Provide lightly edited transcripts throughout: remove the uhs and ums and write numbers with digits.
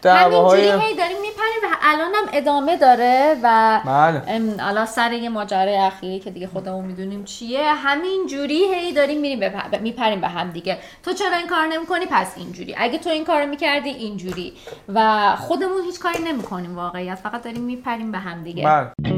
همینجوری هی داریم میپریم و الانم ادامه داره و الان سر یه ماجرای اخیری که دیگه خودمون میدونیم چیه، همینجوری هی داریم میپریم به هم دیگه. تو چرا این کار نمیکنی؟ پس اینجوری. اگه تو این کارو میکردی اینجوری. و خودمون هیچ کاری نمیکنیم واقعیت، فقط داریم میپریم به هم دیگه.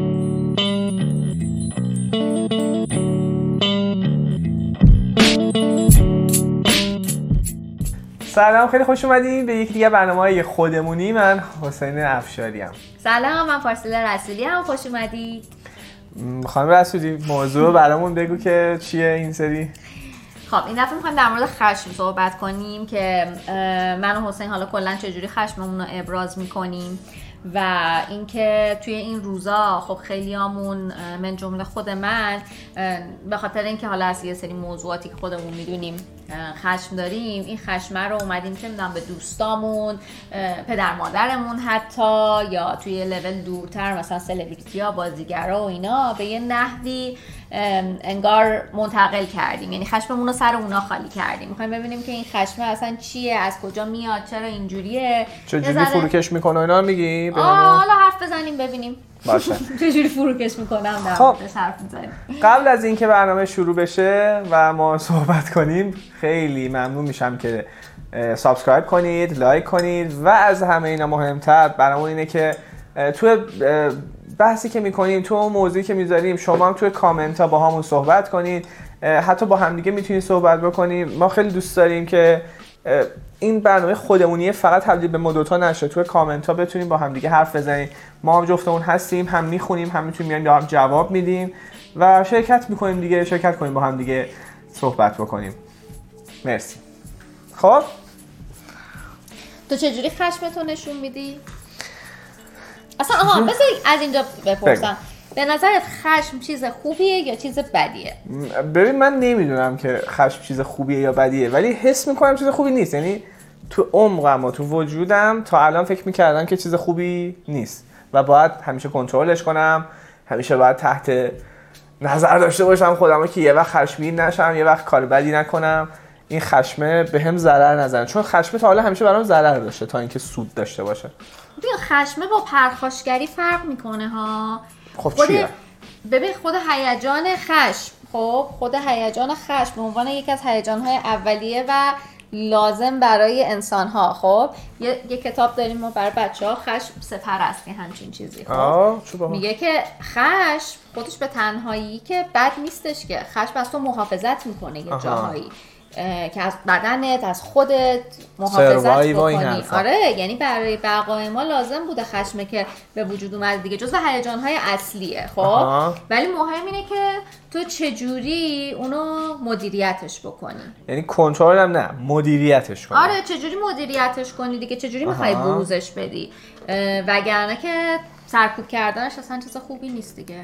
سلام، خیلی خوش اومدین به یکی دیگه برنامه‌های خودمونی. من حسین افشاری ام. سلام، من فارسیله رسولی ام. خوش اومدید. خانم رسولی، موضوع رو برامون بگو که چیه این سری؟ خب این دفعه می‌خوایم در مورد خشم صحبت کنیم که من و حسین حالا کلاً چجوری خشممون رو ابراز می‌کنیم و اینکه توی این روزا خب خیلیامون من جمله خود من به خاطر اینکه حالا از یه سری موضوعاتی که خودمون میدونیم خشم داریم، این خشم رو اومدیم که میدونم به دوستامون، پدر مادرمون حتی، یا توی لول دورتر مثلا سلبریتی‌ها، بازیگرا و اینا به یه نحوی انگار منتقل کردیم، یعنی خشممون رو سر اونا خالی کردیم. میخوایم ببینیم که این خشم اصلا چیه، از کجا میاد، چرا اینجوریه، چجوری فروکش میکنه اینا میگی؟ حالا حرف بزنیم ببینیم باشه چجوری فروکش میکنم در موردش حرف میزنیم. قبل از اینکه برنامه شروع بشه و ما صحبت کنیم خیلی ممنون میشم که سابسکرایب کنید، لایک کنید و از همه اینا مهمتر برامون اینه که تو بحثی که میکنیم، تو موضوعی که میذاریم، شما هم توی کامنت ها با همون صحبت کنید، حتی با همدیگه میتونید صحبت بکنیم. ما خیلی دوست داریم که این برنامه خودمونیه فقط تبدیل به ما دوتا نشه، توی کامنت ها بتونیم با همدیگه حرف بزنیم. ما هم جفتمون هستیم، هم میخونیم، هم میتونیم بیایم جواب میدیم و شرکت میکنیم دیگه، شرکت کنیم با هم دیگه صحبت بکنیم. مرسی. خب تو چجوری خشمتو نشون میدی؟ اصلا بذار از اینجا بپرسم، به نظرت خشم چیز خوبیه یا چیز بدیه؟ ببین من نمیدونم که خشم چیز خوبیه یا بدیه، ولی حس میکنم چیز خوبی نیست. یعنی تو عمقم و تو وجودم تا الان فکر میکردم که چیز خوبی نیست و باید همیشه کنترلش کنم، همیشه باید تحت نظر داشته باشم خودمو که یه وقت خشمگین نشم، یه وقت کار بدی نکنم، این خشمه بهم ضرر نزنه. چون خشمه تا حالا همیشه برام ضرر داشته تا اینکه سود داشته باشه. ببین خشمه با پرخاشگری فرق میکنه ها. خب چیه؟ ببین خود هیجان خشم، خود هیجان خشم به عنوان یکی از هیجان‌های اولیه و لازم برای انسان‌ها. خب یه کتاب داریم ما برای بچه‌ها، خشم سپر است، همچین چیزی. خب میگه که خشم خودش به تنهایی که بد نیستش، که خشم از تو محافظت میکنه یه جاهایی که از بدنت، از خودت محافظت بکنی. آره، یعنی برای بقای ما لازم بوده خشمه که به وجود اومده دیگه، جزو هیجان‌های اصلیه. خب ولی مهم اینه که تو چجوری اونو مدیریتش بکنی. یعنی کنترل هم نه، مدیریتش کنی. آره، چجوری مدیریتش کنی دیگه، چجوری میخوای بروزش بدی، وگرنه که سرکوب کردنش اصلا چیز خوبی نیست دیگه.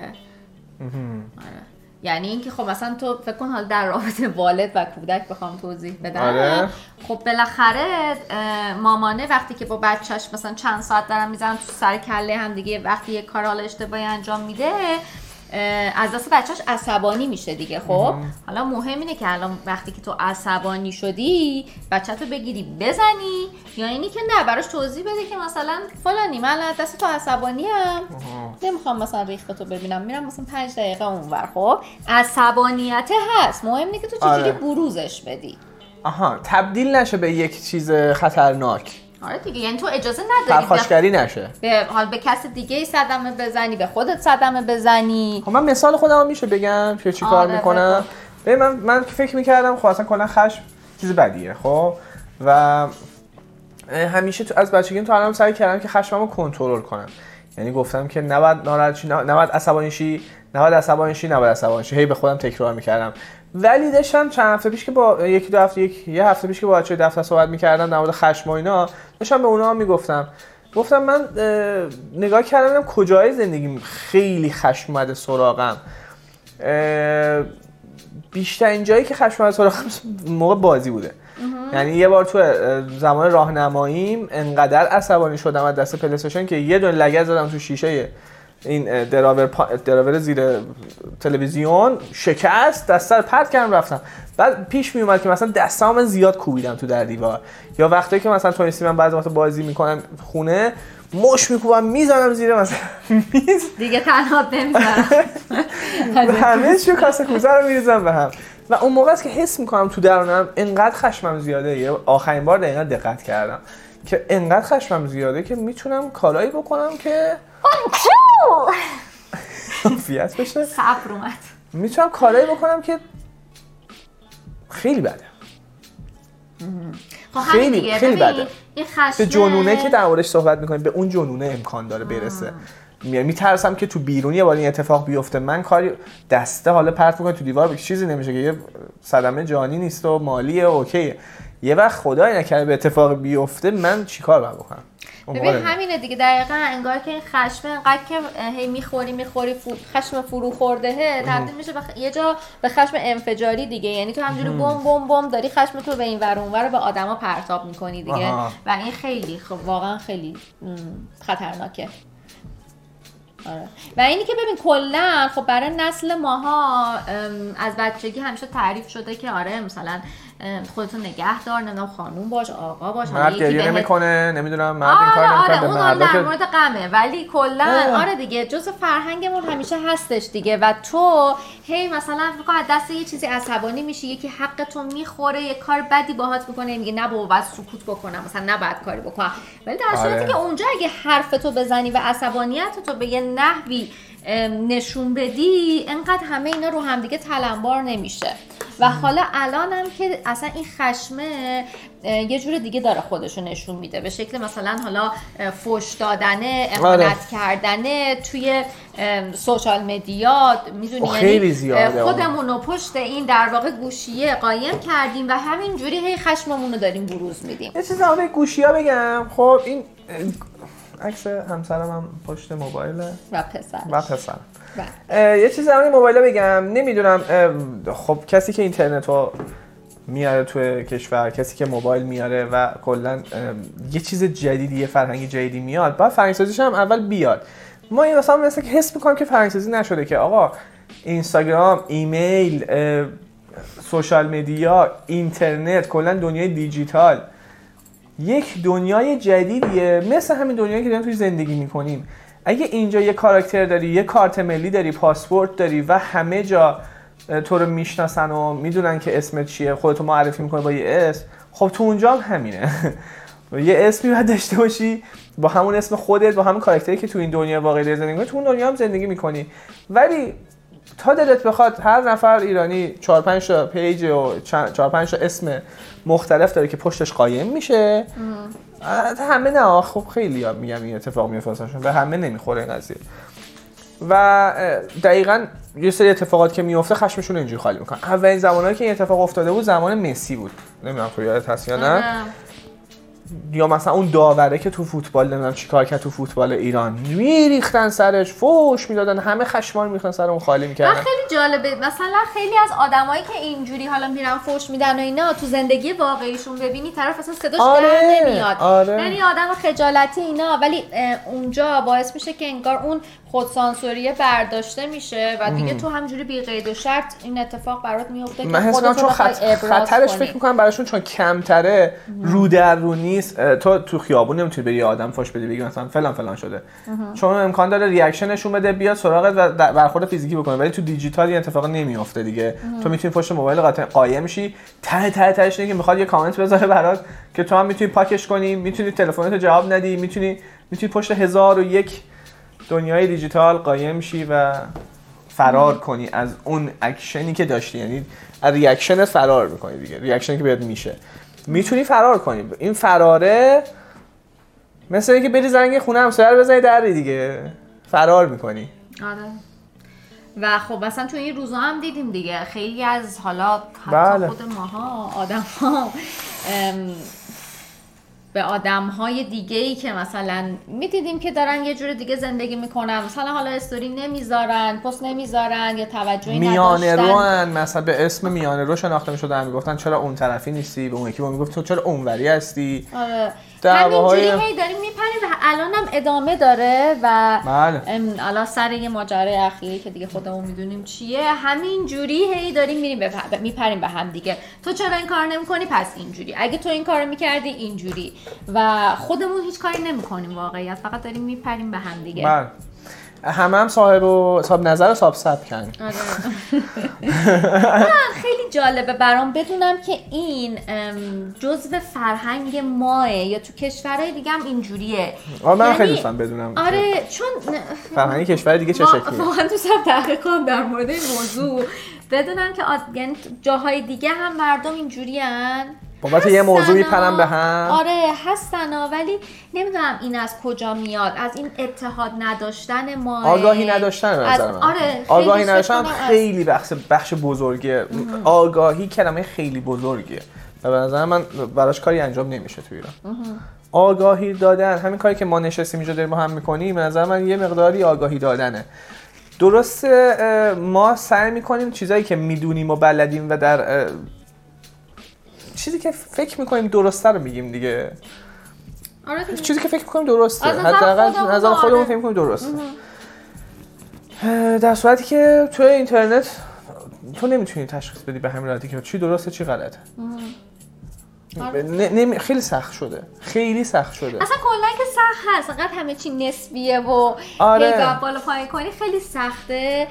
آره، یعنی اینکه خب مثلا تو فکر کن حالا در رابطه والد و کودک بخوام توضیح بدم. آره. خب بالاخره مامانه وقتی که با بچهش مثلا چند ساعت دارن میزنن تو سر کله هم دیگه، وقتی یه کار حالا اشتباهی انجام میده از دست بچهش عصبانی میشه دیگه. خب حالا مهم اینه که الان وقتی که تو عصبانی شدی بچه‌تو بگیری بزنی، یا اینی که نه براش توضیح بده که مثلا فلانی من از دست تو عصبانی ام، نمیخوام مثلا ریختو ببینم، میرم مثلا 5 دقیقه اونور. خب عصبانیت هست، مهم اینه که تو چجوری بروزش بدی. تبدیل نشه به یک چیز خطرناک. آره دیگه، یعنی تو اجازه نداری پرخاشگری نشه، به کس دیگه صدمه بزنی، به خودت صدمه بزنی. خب من مثال خودم میشه بگم که چی کار میکنم. من فکر میکردم خب اصلا کلا خشم چیز بدیه. خب و همیشه از بچگیم تا الان سعی کردم که خشممو کنترل کنم. یعنی گفتم که نباید ناراحت شی، نباید عصبانی شی، هی به خودم تکرار میکردم. ولی داشتم چند هفته پیش که با یه هفته پیش که با بچه‌های دفتر صحبت میکردم در مورد خشم و اینا، داشتم به اونا میگفتم من نگاه کردم کجای زندگیم خیلی خشم اومده سراغم. بیشترین جایی که خشم اومده سراغم موقع بازی بوده. یعنی یه بار تو زمان راهنماییم انقدر عصبانی شدم از دست پلی استیشن که یه دونه لگد زدم تو شیشه این دراور زیر تلویزیون شکست، دستا رو پرت کردم رفتم. بعد پیش می اومد که مثلا دستام زیاد کوبیدم تو در دیوار، یا وقتی که مثلا تونستی من بعضی وقتا بازی میکنم خونه مش میکوبم میزنم زیر مثلا میز دیگه تنها نمیذارم همه چیو کاسه کوزه رو میریزم به هم. و اون موقع است که حس میکنم تو درونم انقدر خشمم زیاده. یه آخرین بار دقیقاً دقت کردم که انقدر خشمم زیاده که میتونم کارایی بکنم که فیات بشه. صبر اومد. میتونم کارایی بکنم که خیلی بده. خیلی خیلی بده. این خشم به جنونه که در موردش صحبت میکنیم، به اون جنونه امکان داره برسه. میترسم که تو بیرون یه بار این اتفاق بیفته، من کاری دسته حالا پرت میکنه تو دیوار، چیزی نمیشه که یه صدمه جانی نیست و مالیه اوکیه. یه وقت خدای نکرده به اتفاق بیفته، من چیکار باید بکنم؟ ببین همینه دیگه، دقیقاً انگار که این خشم انقدر که هی میخوری خشم فرو خورده تبدیل میشه یه جا به خشم انفجاری دیگه. یعنی تو همجوری بم بم بم داری خشم تو به این ور اون ور به آدما پرتاب میکنی دیگه. و این خیلی واقعا خیلی خطرناکه. آره. و اینی که ببین کلا خب برای نسل ماها از بچگی همیشه تعریف شده که آره مثلا خودتو نگه دار، نمیدونم خانوم باش، آقا باش، مرد گریه نمیکنه، نمیدونم مرد این کار نمیکنه. آره اون در مورد غمه، ولی کلا آره دیگه جزء فرهنگمون همیشه هستش دیگه. و تو هی مثلا فکر از دست یه چیزی عصبانی میشی، یکی حقتو میخوره، یه کار بدی باهات میکنه، میگه نه بابا باید سکوت بکنم، مثلا نه بعد کاری بکنم. ولی در صورتی که اونجا اگه حرفتو بزنی و عصبانیتتو به یه نحوی نشون بدی، انقدر همه اینا رو همدیگه تلمبار نمیشه. و حالا الانم که اصلا این خشمه یه جور دیگه داره خودشو نشون میده، به شکل مثلا حالا فحش دادنه، اهانت کردنه توی سوشال مدیا، میدونی یعنی خودمونو پشت این در واقع گوشیه قایم کردیم و همین جوری هی خشممونو داریم بروز میدیم. یه چیز در گوشی‌ها بگم. خب این عکس همسرم هم پشت موبایله و پسر. یه چیز در مورد موبایل بگم. نمیدونم خب کسی که اینترنت رو میاره توی کشور، کسی که موبایل میاره و کلا یه چیز جدیدی، یه فرهنگ جدیدی میاد، بعد فرهنگسازیش هم اول بیاد. ما این مثلا که حس میکنم که فرهنگسازی نشده، که آقا اینستاگرام، ایمیل، سوشال مدیا، اینترنت، کلا دنیای دیجیتال یک دنیای جدیدیه، مثل همین دنیایی که داریم توی زندگی میکنیم. اگه اینجا یه کاراکتر داری، یه کارت ملی داری، پاسپورت داری و همه جا تو رو میشناسن و میدونن که اسمت چیه، خودتو معرفی میکنه با یه اسم، خب تو اونجا هم همینه. یه اسمی باید داشته باشی با همون اسم خودت، با همون کاراکتری که تو این دنیا واقعی داری زندگی میکنی، تو اون دنیا هم زندگی میکنی. ولی تا دلت بخواد هر نفر ایرانی 4-5 تا پیج و 4-5 تا اسم مختلف داره که پشتش قایم میشه. همه نه، خب خیلی ها میگم این اتفاق میفته واسهشون، به همه نمیخوره این قضیه. و دقیقاً یه سری اتفاقات که میفته خشمشون اینجوری خالی میکنن. اولین زمانایی که این اتفاق افتاده بود زمان مسی بود، نمیدونم تو یادت هست یا نه. یا مثلا اون داوره که تو فوتبال نمیدونم چیکار کرد، تو فوتبال ایران میریختن سرش، فوش میدادن، همه خشمان میریختن سر اون، خالی میکردن. خیلی جالبه مثلا خیلی از آدمایی که اینجوری حالا میرن فوش میدن و اینا، تو زندگی واقعیشون ببینی طرف اصلا صداش در نمیاد، یعنی آدم خجالتی اینا، ولی اونجا باعث میشه که انگار اون خودسانسوریه برداشته میشه و دیگه تو همجوری بی قید و شرط این اتفاق برات میفته که خودت رو خطرش فکر میکنم براشون چون کمتره، رو در رو نیست. تو خیابون نمیتونی بری آدم فوش بدی بگی مثلا فلان فلان شده، چون امکان داره ریاکشن نشون بده، بیاد سراغت و برخورد فیزیکی بکنه. ولی تو دیجیتال این اتفاق نمیفته دیگه. تو میتونی پشت موبایل قایم شی، تهش اینه که میخواد یه کامنت بذاره برات که تو هم میتونی پاکش کنی، میتونی تلفنت جواب ندی، میتونی پشت 1001 دنیای دیجیتال قایم شی و فرار کنی از اون اکشنی که داشتی، یعنی از ریاکشن فرار میکنی دیگه، ریاکشنی که بهت میشه میتونی فرار کنی. این فراره مثل اینکه بری زنگ خونه همسایه رو بزنی در دیگه، فرار میکنی. آره. و خب مثلا تو این روزا هم دیدیم دیگه خیلی از حالا بله. خود ماها آدم‌ها به آدم‌های دیگه‌ای که مثلا می‌دیدیم که دارن یه جور دیگه زندگی میکنن، مثلا حالا استوری نمیذارن، پست نمیذارن یا توجهی نداشتن، میانه روان، مثلا به اسم میانه رو شناخته میشدن، میگفتن چرا اون طرفی نیستی، به اون یکی میگفت تو چرا اونوری هستی. آره. دعواهای همینجوری هی داریم میپریم و الانم ادامه داره و بله. الان سر یه ماجرای اخیری که دیگه خودمون میدونیم چیه، همینجوری هی داریم میپریم به هم دیگه. تو چرا این کار نمیکنی؟ پس اینجوری. اگه تو این کارو میکردی اینجوری. و خودمون هیچ کاری نمیکنیم واقعیت، فقط داریم میپریم به هم دیگه. بله. هم صاحب نظر و صاحب سبکن. خیلی جالبه برام بدونم که این جزء فرهنگ ماه یا تو کشورهای دیگه هم اینجوریه. من خیلی دوستم بدونم. آره چون فرهنگ کشور دیگه چه شکلیه. واقعا دوستم تحقیق کنم در مورد این موضوع، بدونم که یعنی جاهای دیگه هم مردم اینجوریان. بابت یه موضوع میپرن به هم. آره هستن ولی نمیدونم این از کجا میاد، از این اتحاد نداشتن ما، آگاهی نداشتن به نظر من. آره آگاهی نداشتن خیلی بخش بزرگیه. آگاهی کلمه خیلی بزرگیه و به نظر من براش کاری انجام نمیشه تو ایران. آگاهی دادن، همین کاری که ما نشستیم اینجا داریم با هم میکنیم، به نظر من یه مقداری آگاهی دادنه. درسته ما سعی میکنیم چیزایی که میدونیم و بلدیم و در چیزی که فکر میکنیم درسته رو میگیم دیگه. آره چیزی که فکر میکنیم درسته، حداقل نظر خودمون فکر میکنیم درسته. در صورتی که توی اینترنت تو نمیتونی تشخیص بدی به همین راحتی که چی درسته چی غلطه. خیلی سخت شده، خیلی سخت شده. اصلا کلا که سخت هست، انقدر همه چی نسبیه و هی بالا پایین کنی خیلی سخته.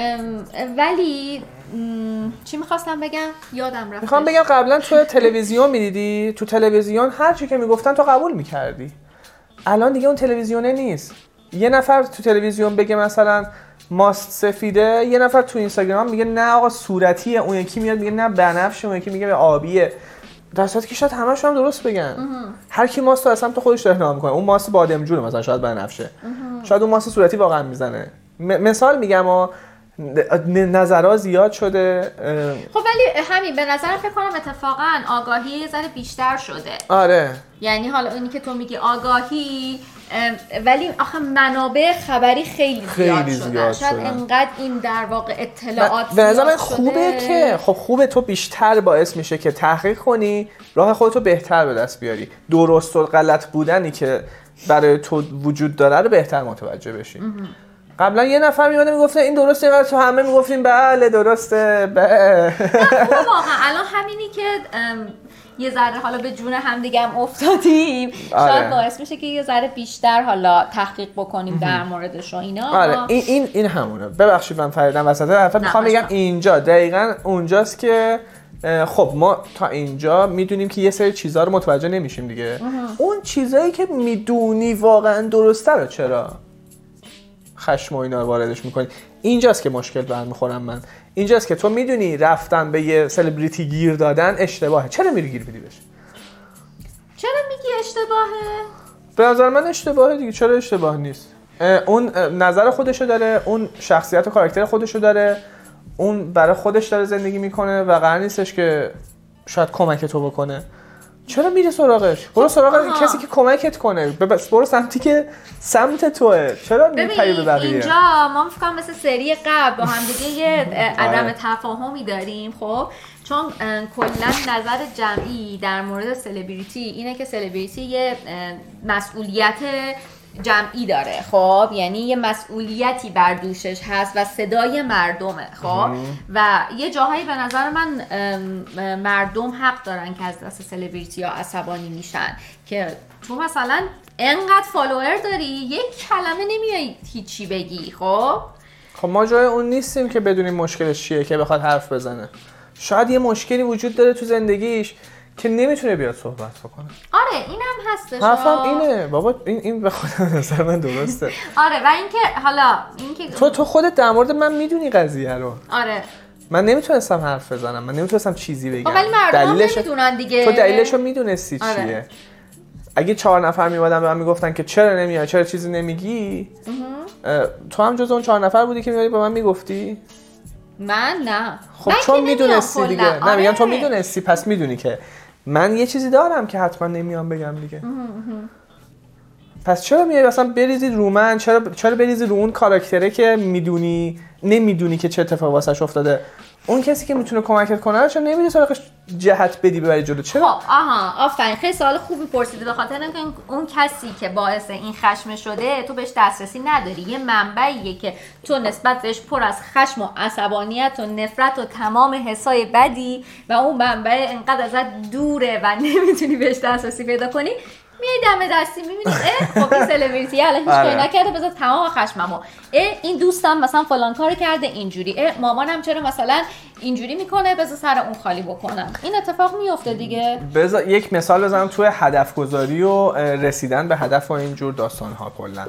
ولی چی میخواستم بگم؟ یادم رفت. میخوام بگم قبلا تو تلویزیون میدیدی، تو تلویزیون هر چی که میگفتن تو قبول میکردی. الان دیگه اون تلویزیونه نیست. یه نفر تو تلویزیون بگه مثلا ماست سفیده، یه نفر تو اینستاگرام میگه نه آقا صورتیه، اون یکی میاد میگه نه بنفشه، اون یکی میگه آبیه. در صورتی که شاید همه‌شون هم درست بگن. هر کی ماست رو اصلا تو خودش اهتمام میکنه. اون ماست بادمجونه مثلا شاید بنفشه. شاید اون ماست صورتی واقعا میزنه. مثال میگم نظرها زیاد شده. خب ولی همین به نظرم فکر کنم اتفاقا آگاهی یه ذره بیشتر شده. آره. یعنی حالا اینی که تو میگی آگاهی، ولی آخه منابع خبری خیلی زیاد شده. شاید انقدر این در واقع اطلاعات به نظر من خوبه که خب خوبه تو بیشتر باعث میشه که تحقیق کنی، راه خودتو بهتر به دست بیاری، درست و غلط بودنی که برای تو وجود داره رو بهتر متوجه بشی. قبلا یه نفر میومد میگفته این درسته، اینقدر تو همه میگفتیم بله درسته. واقعا الان همینی که یه ذره حالا به جون هم دیگه هم افتادیم، شاید باعث میشه که یه ذره بیشتر حالا تحقیق بکنیم در موردش و اینا. آره این همونه. ببخشید من فریدم وسط حرفت، میخوام بگم اینجا دقیقاً اونجاست که خب ما تا اینجا میدونیم که یه سری چیزا رو متوجه نمیشیم دیگه. اون چیزایی که میدونی واقعا درسته رو چرا خشم و اینا رو واردش میکنی؟ اینجاست که مشکل برمیخورم من. اینجاست که تو میدونی رفتن به یه سلبریتی گیر دادن اشتباهه، چرا میری گیر بدی بهش؟ چرا میگی اشتباهه؟ به نظر من اشتباهه دیگه. چرا اشتباه نیست؟ اون نظر خودشو داره، اون شخصیت و کاراکتر خودشو داره، اون برای خودش داره زندگی میکنه و قرار نیستش که شاید کمک تو بکنه. چرا میری سراغش؟ برو سراغ کسی که کمکت کنه. برو سمتی که سمت توئه. چرا میپری به بقیه؟ اینجا ما فکر مثل سری قبل با هم دیگه یه عدم تفاهمی داریم. خب چون کلا نظر جمعی در مورد سلبریتی اینه که سلبریتی یه مسئولیت جمعی داره. خب یعنی یه مسئولیتی بر دوشش هست و صدای مردمه. خب و یه جاهایی به نظر من مردم حق دارن که از دست سلبریتی ها عصبانی میشن که تو مثلا انقدر فالوور داری یک کلمه نمیای هیچی بگی. خب ما جای اون نیستیم که بدونیم مشکلش چیه که بخواد حرف بزنه. شاید یه مشکلی وجود داره تو زندگیش که نمیتونه بیاد صحبت بکنه. آره اینم هستش. حرفم اینه بابا، این به خود نظر من درسته. آره و اینکه حالا اینکه تو خودت در مورد من میدونی قضیه رو. آره من نمیتونستم حرف بزنم، من نمیتونستم چیزی بگم. ولی مردم نمیدونن دیگه. تو دلیلشو میدونستی چیه. اگه 4 نفر میومدن به من میگفتن که چرا نمیای، چرا چیزی نمیگی، تو هم جز اون 4 نفر بودی که میومدی به من میگفتی؟ من نه. خب چون میدونستی دیگه. نه میگم تو میدونستی، پس میدونی که من یه چیزی دارم که حتما نمیام بگم دیگه. پس چرا میای مثلا بریزید رو من؟ چرا بریزید رو اون کاراکتره که نمیدونی که چه اتفاقی واسش افتاده؟ اون کسی که میتونه کمکت کنه چرا نمیری سراغش جهت بدی ببری جلو؟ چرا؟ خب آفرین، خیلی سوال خوبی پرسیدی. به خاطر اینکه اون کسی که باعث این خشم شده تو بهش دسترسی نداری، یه منبعیه که تو نسبت بهش پر از خشم و عصبانیت و نفرت و تمام حسای بدی و اون منبع انقدر ازت دوره و نمیتونی بهش دسترسی پیدا کنی، میای دم دستی میبینی خب این سلبریتی الان هیچ کاری نکرده بذار تمام خشممو، این دوستم مثلا فلان کارو کرده اینجوری، مامانم چرا مثلا اینجوری میکنه بذار سر اون خالی بکنم. این اتفاق میفته دیگه. بذار یک مثال بزنم توی هدف گذاری و رسیدن به هدف و اینجور داستان ها. کلا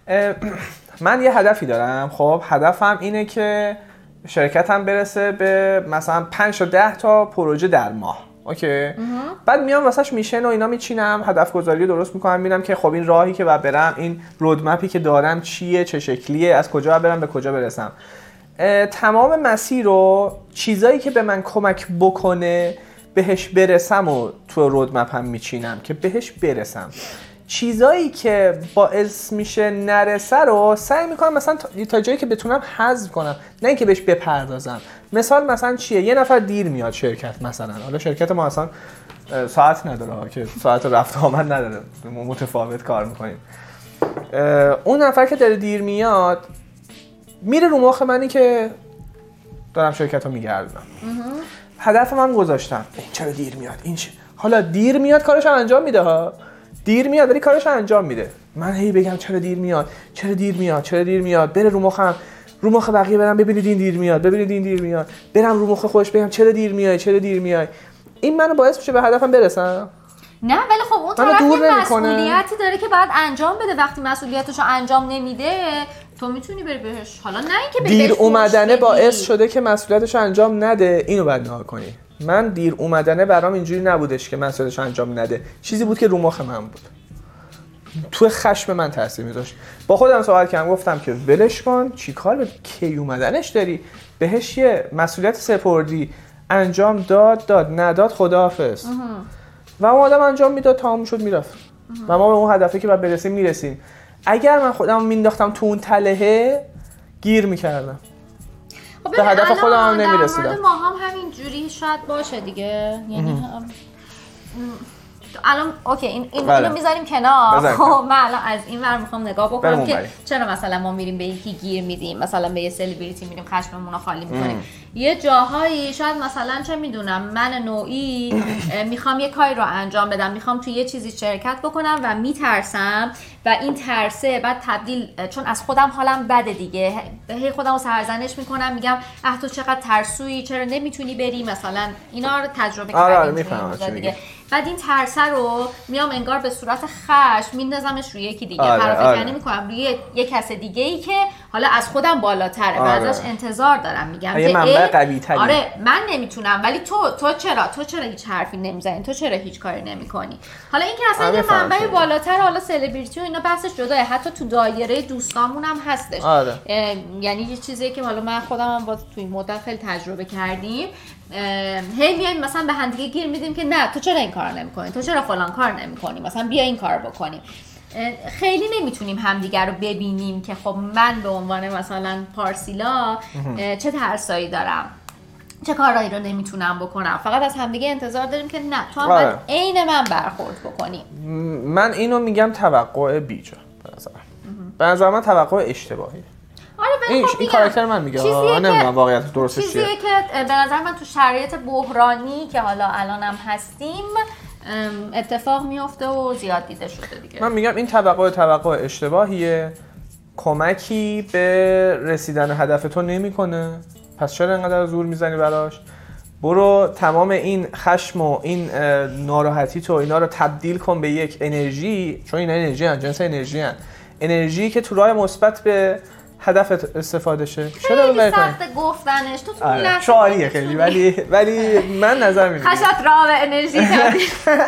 من یه هدفی دارم. خب هدفم اینه که شرکتم برسه به مثلا 5 تا 10 تا پروژه در ماه. اوکی. بعد میام واسش میشن و اینا میچینم، هدف گذاری رو درست میکنم، میبینم که خب این راهی که باید برم، این رودمپی که دارم چیه، چه شکلیه، از کجا برم به کجا برسم. تمام مسیر رو چیزایی که به من کمک بکنه بهش برسم و تو رودمپم میچینم که بهش برسم. چیزایی که باعث میشه نرسه رو سعی میکنم مثلا تا جایی که بتونم حذف کنم، نه اینکه بهش بپردازم. مثلا چیه؟ یه نفر دیر میاد شرکت مثلا، حالا شرکت ما اصلا ساعت نداره که ساعت رفت آمد نداره، متفاوت کار میکنیم. اون نفر که داره دیر میاد میره رو مخ منی که دارم شرکت رو میگردم. هدف من گذاشتم چرا دیر میاد، این چه؟ حالا دیر میاد کارش انجام میده ها، دیر میاد ولی کارش انجام میده. من هی بگم چرا دیر میاد، چرا دیر میاد، چرا دیر میاد، بره رو مخم، رو مخ بقیه برم ببینید این دیر میاد، ببینید این دیر میاد، برم رو مخ خودش بگم چرا دیر میای، چرا دیر میای. این منو باعث میشه به هدفم برسم. نه ولی خب اون طرف یه مسئولیتی داره که باید انجام بده. وقتی مسئولیتشو انجام نمیده تو میتونی بری بهش، حالا نه اینکه دیر اومدنه باعث شده که مسئولیتشو انجام نده، اینو بعد نها کنی. من دیر اومدنه برام اینجوری نبودش که مسئولیتشو انجام نده، چیزی بود که رو مخ من بود، تو خشم من تاثیر میذاشت. با خودم صحبت کردم، گفتم که ولش کن، چیکار به کی اومدنش داری، بهش یه مسئولیت سپردی، انجام داد نداد خداحافظ. و اون آدم انجام میداد، تمام شد میرفت و ما به اون هدفی که باید برسیم میرسیم. اگر من خودم مینداختم تو اون تلهه گیر میکردم، به هدف خودم نمیرسیدم. در مورد ما هم همین جوری شاید باشه دیگه، یعنی الان اوکی اینو میذاریم کنار. خب من الان از این ور میخوام نگاه بکنم که چرا مثلا ما میریم به یکی گیر میدیم، مثلا به یه سلبریتی میریم خشممون رو خالی میکنیم. یه جاهایی شاید مثلا چه میدونم من نوعی میخوام یه کاری رو انجام بدم، میخوام توی یه چیزی شرکت بکنم و میترسم و این ترسه بعد تبدیل، چون از خودم حالم بده دیگه، هی خودم رو سرزنش میکنم، میگم تو چقدر ترسویی، چرا نمیتونی بری، مثلا اینا رو تجربه کردیم دیگه. بعد این ترسه رو میام انگار به صورت خشم میندازمش روی یکی دیگه، پرافکنی میکنم روی یه کس دیگه ای که حالا از خودم بالاتره و ازش انتظار دارم، میگم یه منبع قوی تری. آره من نمیتونم ولی تو چرا هیچ حرفی نمیزنی، تو چرا هیچ کاری نمیکنی. حالا این که اصلا یه منبع بالاتر، حالا سلبریتی و اینا بحثش جداه، حتی تو دایره دوستامون هم هستش. یعنی یه چیزیه که حالا من خودم هم با توی مدت خیلی تجربه کردیم، هی میایم مثلا به هم دیگه گیر میدیم که نه تو چرا این کارو نمی‌کنی، تو چرا فلان کار نمی‌کنی، مثلا بیا این کارو بکنیم. خیلی نمیتونیم همدیگه رو ببینیم که خب من به عنوان مثلا پارسیلا چه ترسایی دارم، چه کارهایی رو نمیتونم بکنم. فقط از همدیگه انتظار داریم که نه تو هم باید عین من برخورد بکنی. من اینو میگم توقع بیجا به نظر من توقع اشتباهی. آره این کاراکتر من میگه، نمیدونم واقعیت درستش چیه. چیزیه که به نظر من تو شرایط بحرانی که حالا الانم هستیم اتفاق میفته و زیاد دیده شده دیگه. من میگم این توقع اشتباهیه، کمکی به رسیدن هدف تو نمیکنه، پس چرا انقدر زور میزنی براش؟ برو تمام این خشم و این ناراحتی تو اینا رو تبدیل کن به یک انرژی، چون این انرژی هن، جنس انرژی که تو راه مثبت به هدفت استفاده شه. خیلی سخت گفتنش، تو لحظه شعاریه خیلی، ولی من نظر میدم خشت راه به انرژی تبدیل.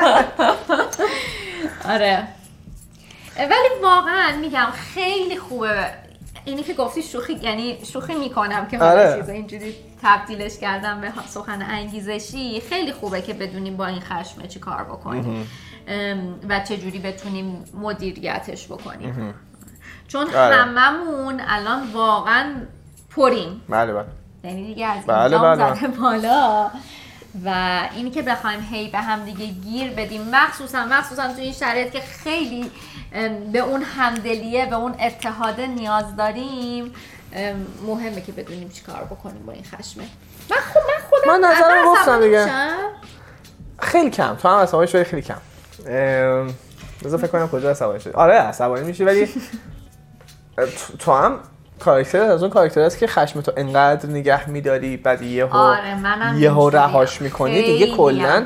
آره ولی واقعا میگم خیلی خوبه اینی که گفتی، شوخی یعنی شوخی میکنم که حالا چیزا اینجوری تبدیلش کردم به سخن انگیزشی. خیلی خوبه که بدونیم با این خشم چی کار بکنیم. و چجوری بتونیم مدیریتش بکنیم. چون هممون الان واقعا پریم. بله. یعنی دیگه از اینجا زده بالا و اینی که بخوایم هی به هم دیگه گیر بدیم، مخصوصا تو این شرایط که خیلی به اون همدلیه، به اون اتحاد نیاز داریم، مهمه که بدونیم چی کار بکنیم با این خشمه. من نظرم گفتم دیگه خیلی کم، تو هم عصبانی شدی خیلی کم. بذار فکر کنم کجا عصبانی شدی. آره عصبانی میشی ولی تو هم کاراکتر از اون کاراکتر است که خشمتو انقدر نگه میداری بعد یهو رهاش میکنی دیگه کلا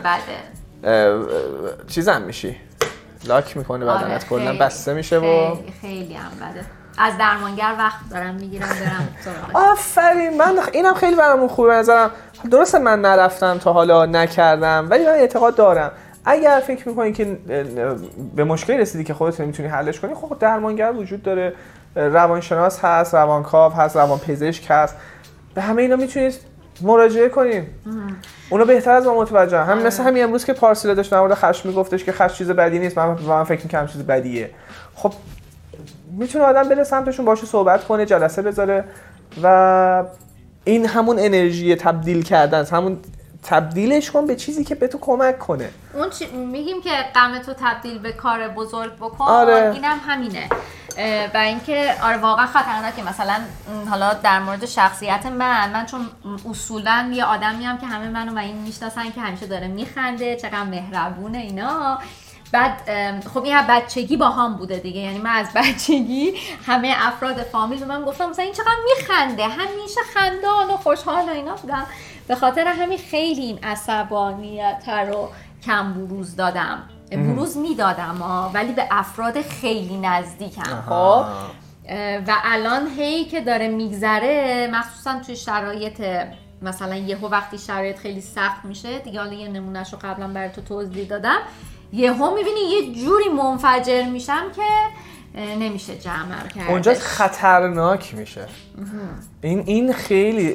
چیزام میشی، لاک میکنه بدنت کلا بسته میشه و خیلی هم بده. از درمانگر وقت دارم میگیرم برم سراغش. آفرین، من اینم خیلی برامون خوبه به نظرم. درسته من نرفتم تا حالا نکردم ولی من اعتقاد دارم اگر فکر میکنی که به مشکلی رسیدی که خودت نمیتونی حلش کنی، خب درمانگر وجود داره، روانشناس هست، روانکاو هست، روانپزشک هست، به همه اینا میتونید مراجعه کنین. اونا بهتر از ما متوجهن. هم مثل همین امروز که پارسیلا داشت در مورد خشم میگفتش که خشم چیز بدی نیست، من فکر میکنم چیز بدیه. خب میتونه آدم بره سمتشون، باشه صحبت کنه، جلسه بذاره و این همون انرژی تبدیل کردن، همون تبدیلش کن به چیزی که به تو کمک کنه. اون میگیم که غم تو تبدیل به کار بزرگ بکن. آره. اینم همینه. و اینکه آره واقعا خطرناکه. مثلا حالا در مورد شخصیت من چون اصولا یه آدمیم که همه منو و این میشناسن که همیشه داره میخنده، چقدر مهربونه اینا. بعد خب این بچگی با هم بوده دیگه، یعنی من از بچگی همه افراد فامیل به من گفتم مثلا این چقدر میخنده، همیشه خندان و خوشحال و اینا بودم. به خاطر همین خیلی این عصبانیت رو کم بروز دادم. بروز میدادم ولی به افراد خیلی نزدیکم. خب و الان هی که داره میگذره، مخصوصا توی شرایط مثلا یهو وقتی شرایط خیلی سخت میشه دیگه، حالا یه نمونهش رو قبلا برای تو توضیح دادم، یهو میبینی یه جوری منفجر میشم که نمیشه جمع کرد. اونجا خطرناک میشه. این خیلی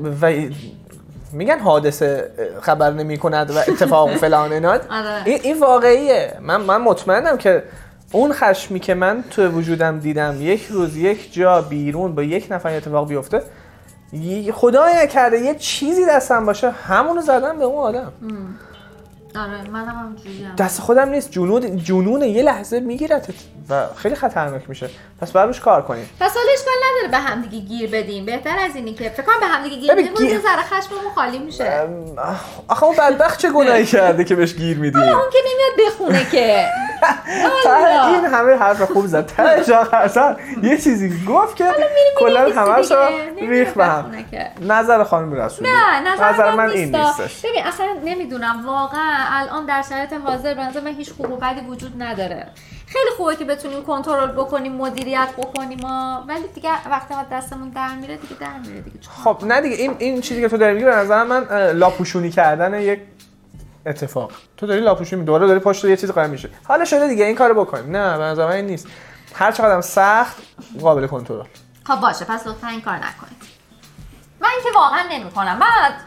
میگن حادثه خبر نمی کند و اتفاق فلان اینات. این واقعیه. من مطمئنم که اون خشمی که من تو وجودم دیدم یک روز یک جا بیرون با یک نفر اتفاق بیفته، خدای نکرده یه چیزی دستم باشه همونو زدم به اون آدم. آره منم همونجوریم. دست خودم نیست، جنون یه لحظه میگیرتت و خیلی خطرناک میشه. پس باید روش کار کنیم. پس حالا اشکال نداره به هم دیگه گیر بدیم. بهتر از اینی که فکر کنم به هم دیگه گیر بدیم یه ذره خشممون خالی میشه. آخه اون بدبخت چه گناهی کرده که بهش گیر میدی؟ اون که نمیاد بخونه که. این همه حرف خوب زد. تاشا یه چیزی گفت که کلا همه‌شو ریخ به هم. نظر خانم رسولی. نه نظر من این نیستش. ببین اصلا نمیدونم واقعا الان در شرایط حاضر به نظر من هیچ خوب و بدی وجود نداره. خیلی خوبه که بتونیم کنترل بکنیم، مدیریت بکنیم ولی دیگه وقتی ما دستمون در میره دیگه خب نه دیگه این چیزی که تو داری میگی به نظر من لاپوشونی کردن یک اتفاق. تو داری لاپوشونی دوباره داری پشت یه چیز قایم میشه. حالا شده دیگه این کارو بکنیم. نه به نظر من این نیست. هر چقدر هم سخت قابل کنترل. خب باشه پس لطفا این کار نکنید. من که واقعا نمی‌کنم.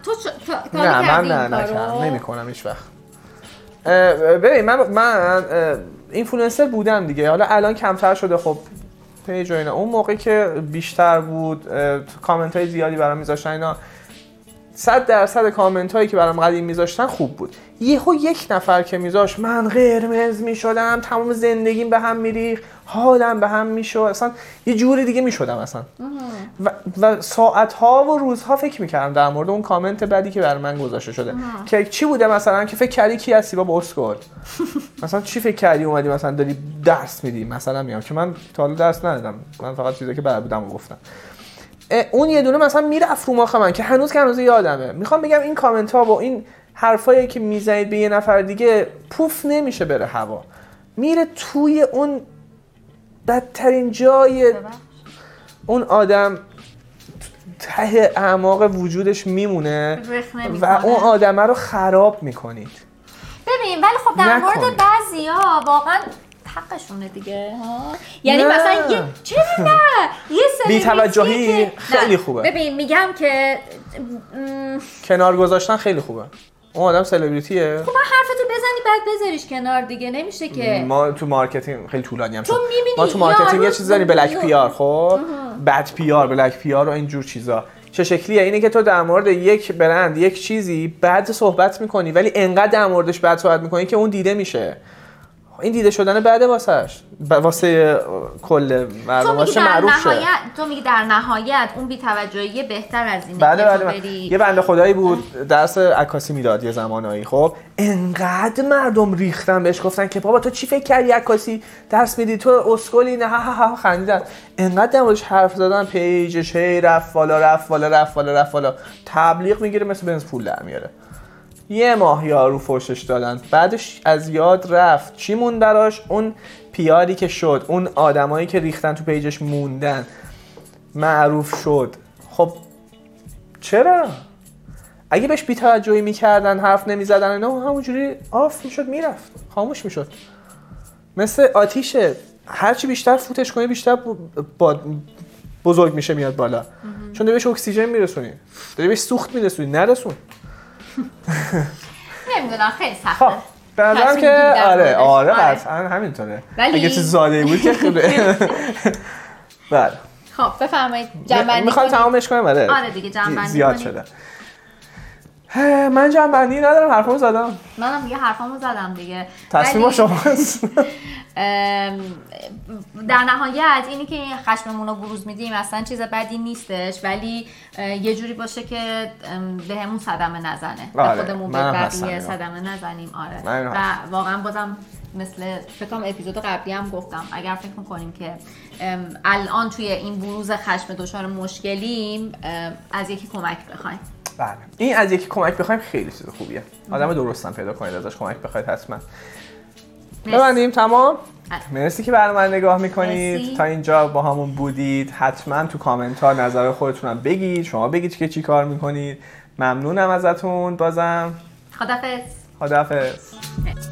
من نمی‌کنم هیچ وقت. ببین من اینفلوئنسر بودم دیگه، حالا الان کمتر شده. خب پیج و اینا اون موقعی که بیشتر بود کامنت های زیادی برام میذاشتن اینا، 100% کامنت هایی که برام قدیم میذاشتن خوب بود. یهو یک نفر که میذاشت من قرمز میشدم، تمام زندگیم به هم میریخت، حالم به هم میشد، اصلا یه جوری دیگه میشدم اصلا. و ساعت‌ها و روزها فکر میکردم در مورد اون کامنت بعدی که برای من گذاشته شده که چی بوده، مثلا که فکر کردی کی هستی بابا اسکول، مثلا چی فکر کردی اومدی مثلا داری درس میدی، مثلا میام که من تا حالا درس ندادم، من فقط چیزایی که بلد بودم گفتم. اون یه دونه مثلا میرفت رو مخ من که هنوز یادمه. میخوام بگم این کامنت ها با این حرفایی که میزنید به یه نفر دیگه پوف نمیشه بره هوا، میره توی اون بدترین جای اون آدم، ته اعماق وجودش میمونه و اون آدمه رو خراب میکنید. ببین ولی خب در مورد بعضیا واقعا حقشونه دیگه ها. یعنی مثلا چرا نه یه سری بی‌توجهی خیلی خوبه. ببین میگم که کنار گذاشتن خیلی خوبه. اون آدم سلبریتیه. خب حرفتو بزنی بعد بذاریش کنار دیگه، نمیشه که. ما تو مارکتینگ خیلی طولانی هم شد. ما تو مارکتینگ یه چیزی داریم بلک پی آر، خب بد پی آر، بلک پی آر و اینجور چیزا. چه شکلیه؟ اینه که تو در مورد یک برند یک چیزی بد صحبت میکنی ولی انقدر در موردش بد صحبت میکنی که اون دیده میشه. این دیده شدن بعد واسه کل مردم واسه معروف شه. تو میگی در نهایت اون بی‌توجهی بهتر از اینه. بله. یه بنده خدایی بود درس عکاسی میداد یه زمانایی، خب انقدر مردم ریختن بهش گفتن که بابا تو چی فکر کردی عکاسی درس میدی، تو اسکلی، نه ها خندیدن. انقدر در موردش حرف زدن، پیجش هی رفت بالا، تبلیغ میگیره مثل بنز پول در میاره. یه ماه یارو فوشش دادن، بعدش از یاد رفت. چی مون براش؟ اون پیاری که شد، اون آدمایی که ریختن تو پیجش موندن، معروف شد. خب چرا؟ اگه بهش بی‌توجهی میکردن، حرف نمیزدن، نه همونجوری آف میشد، میرفت، خاموش میشد. مثل آتیشه، هرچی بیشتر فوتش کنی بیشتر بزرگ میشه، میاد بالا. چون داری بهش اکسیژن میرسونی، داری بهش سوخت میرسونی، نرسون. نمیدونم، خیلی سخته. به نظرم که آره قطعا همینطوره. اگه چیز ساده‌ای بود که خیلی بله. خب بفرمایید جنبندی. میخوام تمامش کنم. آره دیگه جنبندی زیاد شده. من جنبندی ندارم، حرفامو زدم. منم دیگه حرفامو زدم دیگه. تصمیم شماست. در نهایت اینی که خشممون رو بروز میدیم اصلا چیز بدی نیستش، ولی یه جوری باشه که بهمون صدمه نزنه، به خودمون به بقیه صدمه نزنیم. آره و واقعا بازم مثل فکرم اپیزود قبلی هم گفتم، اگر فکر میکنیم که الان توی این بروز خشم دچار مشکلیم، از یکی کمک بخوایم. بله، این از یکی کمک بخوایم خیلی چیز خوبیه. آدم درستم پیدا کنید ازش کمک بخواید حتما. ببندیم تمام. مرسی که برنامه نگاه میکنید. تا اینجا با همون بودید. حتما تو کامنت ها نظر خودتون هم بگید. شما بگید که چی کار میکنید. ممنونم ازتون. بازم خداحافظ.